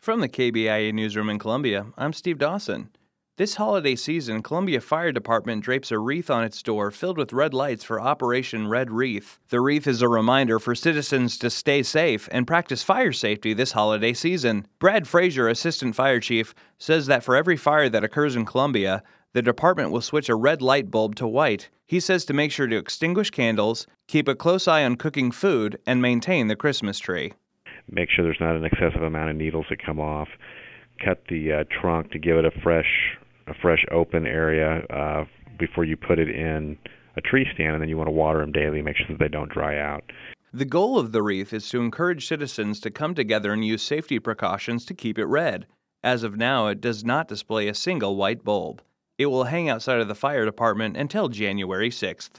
From the KBIA newsroom in Columbia, I'm Steve Dawson. This holiday season, Columbia Fire Department drapes a wreath on its door filled with red lights for Operation Red Wreath. The wreath is a reminder for citizens to stay safe and practice fire safety this holiday season. Brad Frazier, Assistant Fire Chief, says that for every fire that occurs in Columbia, the department will switch a red light bulb to white. He says to make sure to extinguish candles, keep a close eye on cooking food, and maintain the Christmas tree. Make sure there's not an excessive amount of needles that come off. Cut the trunk to give it a fresh open area before you put it in a tree stand, and then you want to water them daily, make sure that they don't dry out. The goal of the wreath is to encourage citizens to come together and use safety precautions to keep it red. As of now, it does not display a single white bulb. It will hang outside of the fire department until January 6th.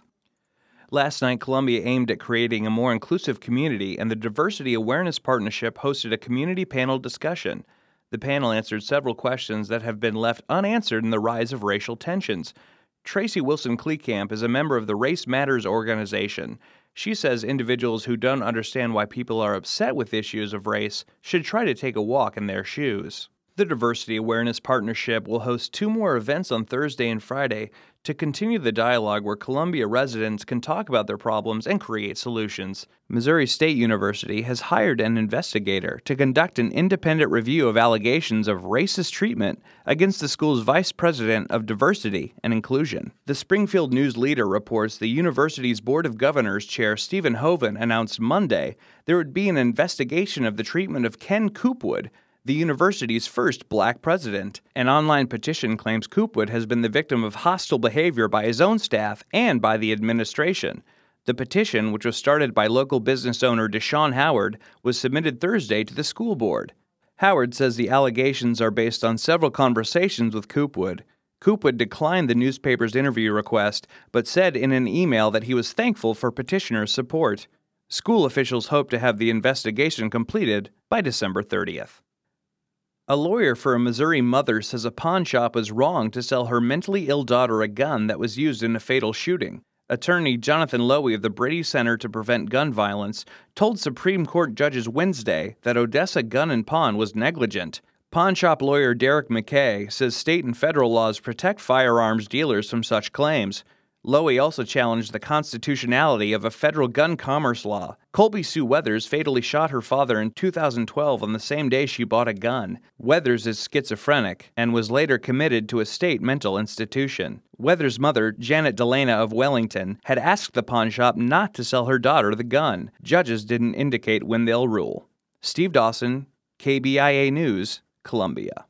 Last night, Columbia aimed at creating a more inclusive community, and the Diversity Awareness Partnership hosted a community panel discussion. The panel answered several questions that have been left unanswered in the rise of racial tensions. Tracy Wilson-Kleekamp is a member of the Race Matters organization. She says individuals who don't understand why people are upset with issues of race should try to take a walk in their shoes. The Diversity Awareness Partnership will host 2 more events on Thursday and Friday to continue the dialogue where Columbia residents can talk about their problems and create solutions. Missouri State University has hired an investigator to conduct an independent review of allegations of racist treatment against the school's vice president of diversity and inclusion. The Springfield News Leader reports the university's Board of Governors Chair Stephen Hoven announced Monday there would be an investigation of the treatment of Ken Coopwood, the university's first black president. An online petition claims Coopwood has been the victim of hostile behavior by his own staff and by the administration. The petition, which was started by local business owner Deshaun Howard, was submitted Thursday to the school board. Howard says the allegations are based on several conversations with Coopwood. Coopwood declined the newspaper's interview request, but said in an email that he was thankful for petitioners' support. School officials hope to have the investigation completed by December 30th. A lawyer for a Missouri mother says a pawn shop was wrong to sell her mentally ill daughter a gun that was used in a fatal shooting. Attorney Jonathan Lowy of the Brady Center to Prevent Gun Violence told Supreme Court judges Wednesday that Odessa Gun & Pawn was negligent. Pawn shop lawyer Derek McKay says state and federal laws protect firearms dealers from such claims. Lowy also challenged the constitutionality of a federal gun commerce law. Colby Sue Weathers fatally shot her father in 2012 on the same day she bought a gun. Weathers is schizophrenic and was later committed to a state mental institution. Weathers' mother, Janet Delana of Wellington, had asked the pawn shop not to sell her daughter the gun. Judges didn't indicate when they'll rule. Steve Dawson, KBIA News, Columbia.